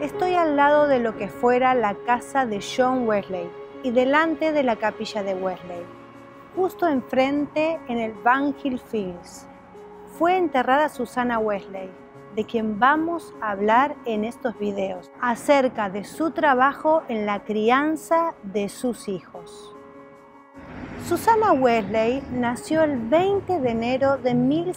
Estoy al lado de lo que fuera la casa de John Wesley y delante de la capilla de Wesley, justo enfrente en el Van Hill Fields. Fue enterrada Susanna Wesley, de quien vamos a hablar en estos videos, acerca de su trabajo en la crianza de sus hijos. Susanna Wesley nació el 20 de enero de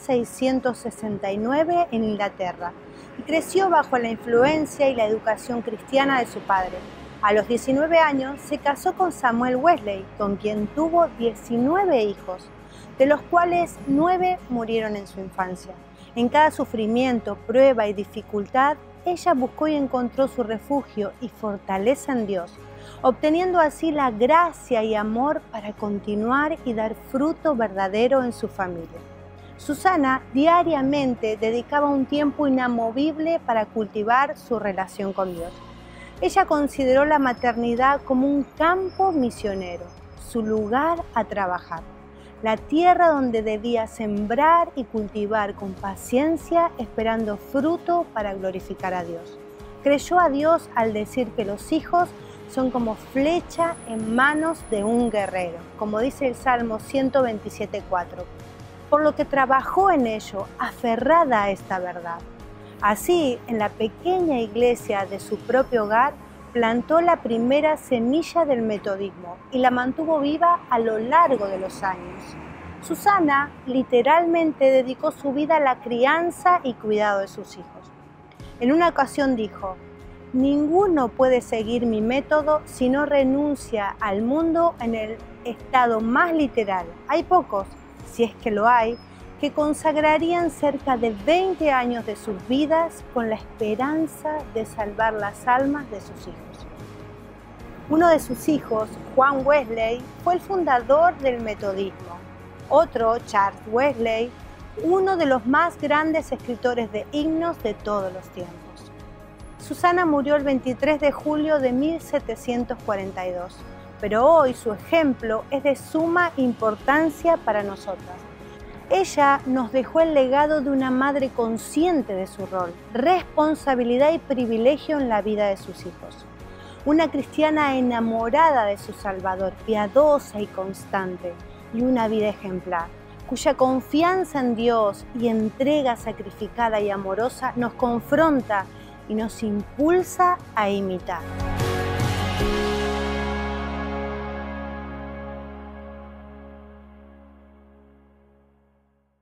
1669 en Inglaterra y creció bajo la influencia y la educación cristiana de su padre. A los 19 años se casó con Samuel Wesley, con quien tuvo 19 hijos, de los cuales 9 murieron en su infancia. En cada sufrimiento, prueba y dificultad, ella buscó y encontró su refugio y fortaleza en Dios, obteniendo así la gracia y amor para continuar y dar fruto verdadero en su familia. Susanna diariamente dedicaba un tiempo inamovible para cultivar su relación con Dios. Ella consideró la maternidad como un campo misionero, su lugar a trabajar, la tierra donde debía sembrar y cultivar con paciencia, esperando fruto para glorificar a Dios. Creyó a Dios al decir que los hijos son como flecha en manos de un guerrero, como dice el Salmo 127:4, por lo que trabajó en ello, aferrada a esta verdad. Así, en la pequeña iglesia de su propio hogar, plantó la primera semilla del metodismo y la mantuvo viva a lo largo de los años. Susanna literalmente dedicó su vida a la crianza y cuidado de sus hijos. En una ocasión dijo: "Ninguno puede seguir mi método si no renuncia al mundo en el estado más literal. Hay pocos, si es que lo hay, que consagrarían cerca de 20 años de sus vidas con la esperanza de salvar las almas de sus hijos". Uno de sus hijos, Juan Wesley, fue el fundador del metodismo. Otro, Charles Wesley, uno de los más grandes escritores de himnos de todos los tiempos. Susanna murió el 23 de julio de 1742, pero hoy su ejemplo es de suma importancia para nosotras. Ella nos dejó el legado de una madre consciente de su rol, responsabilidad y privilegio en la vida de sus hijos. Una cristiana enamorada de su Salvador, piadosa y constante, y una vida ejemplar, cuya confianza en Dios y entrega sacrificada y amorosa nos confronta y nos impulsa a imitar.